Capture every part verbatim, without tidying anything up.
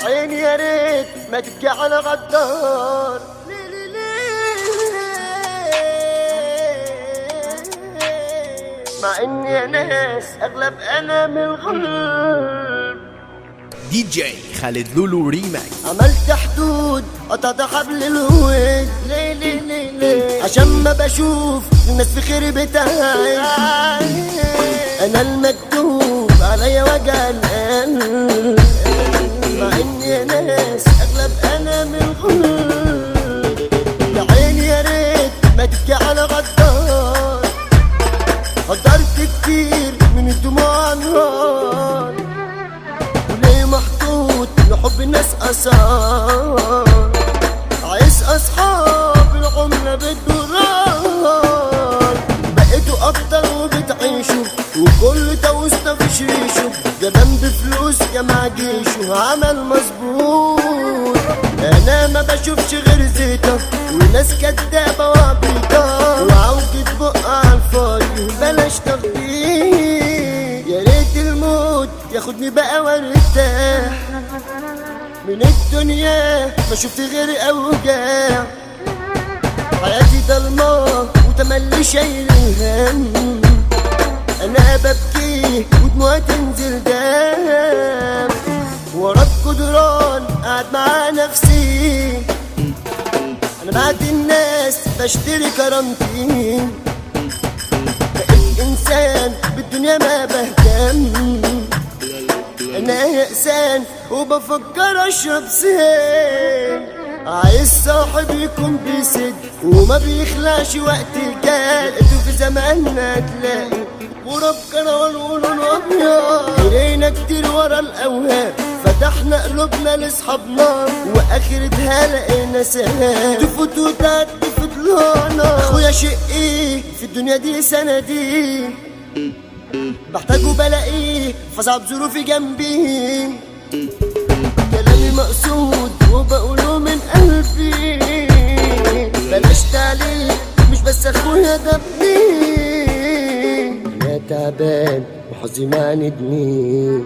عيني يا ريت ما تبكي على غدار. مع اني يا ناس اغلب انا من الغلب. دي جي خالد لولو ريماكس. عملت حدود قطعت حبل الهويد. ليه ليه ليه ليه عشان ما بشوف الناس في خير بتاعي. انا المكتوب عليا وجع القلب. مع اني يا ناس اغلب انا من الغلب. يا عيني يا ريت ما تبكي على غدار. قدرت كتير من الدموع نار. وليه محطوط لحب الناس أثار. عايز أصحاب العملة بالدولار. بقيتوا أكتر وبتعيشوا وكل توسنا في شريشه. جبان بفلوس جمع جيشه عمل مظبوط. أنا ما بشوفش غير زيتة وناس كدابة وعبيطة وعوجة بق على الفاضي بلاش تخبيط. يا ريت الموت ياخدني بقى وارتاح من الدنيا ما شفت غير أوجاع. حياتي ضلمة وتملي شايل الهم. أنا ببكي ودموعي تنزل دم. ورا الجدران قاعد مع نفسي. أنا بعد الناس بشتري كرامتي. بقيت إنسان بالدنيا ما بهتم. أنا يأسان وبفكر أشرب سهل. عايز صاحب يكون بيسد وما بيخلعش وقت الجد. لقيته في زماننا تلاقي غراب كروان ولون أبيض. جرينا كتير ورا الأوهام فتحنا قلوبنا لأصحابنا وآخرتها لقينا سلام. تفوت وتعدي في طلوعنا. أخويا شقي في الدنيا دي سندي. بحتاجه بلاقيه فصعب ظروفي جنبي. كلامي مقصود وبقوله من قلبي. بلاش تعليق مش بس اخويا ده ابني. انا تعبان وحظي معاندني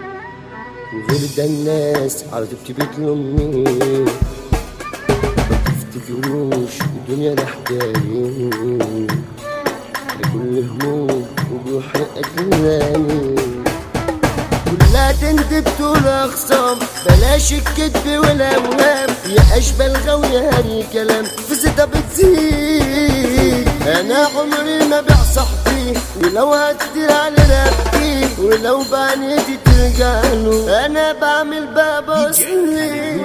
وغير ده الناس على طول بتلومني. ما تفتكروش الدنيا ده حكاية. لكل هموم وبروحي قتلاني. كلها تندب طول اخصام. بلاش الكذب والاوهام يا اشبال غاوية هري كلام في زيتها بتزيد. انا عمري ما بيع صاحبي ولو هتدير على رقبتي ولو بعينيتي ترجعله. انا بعمل باب اصلي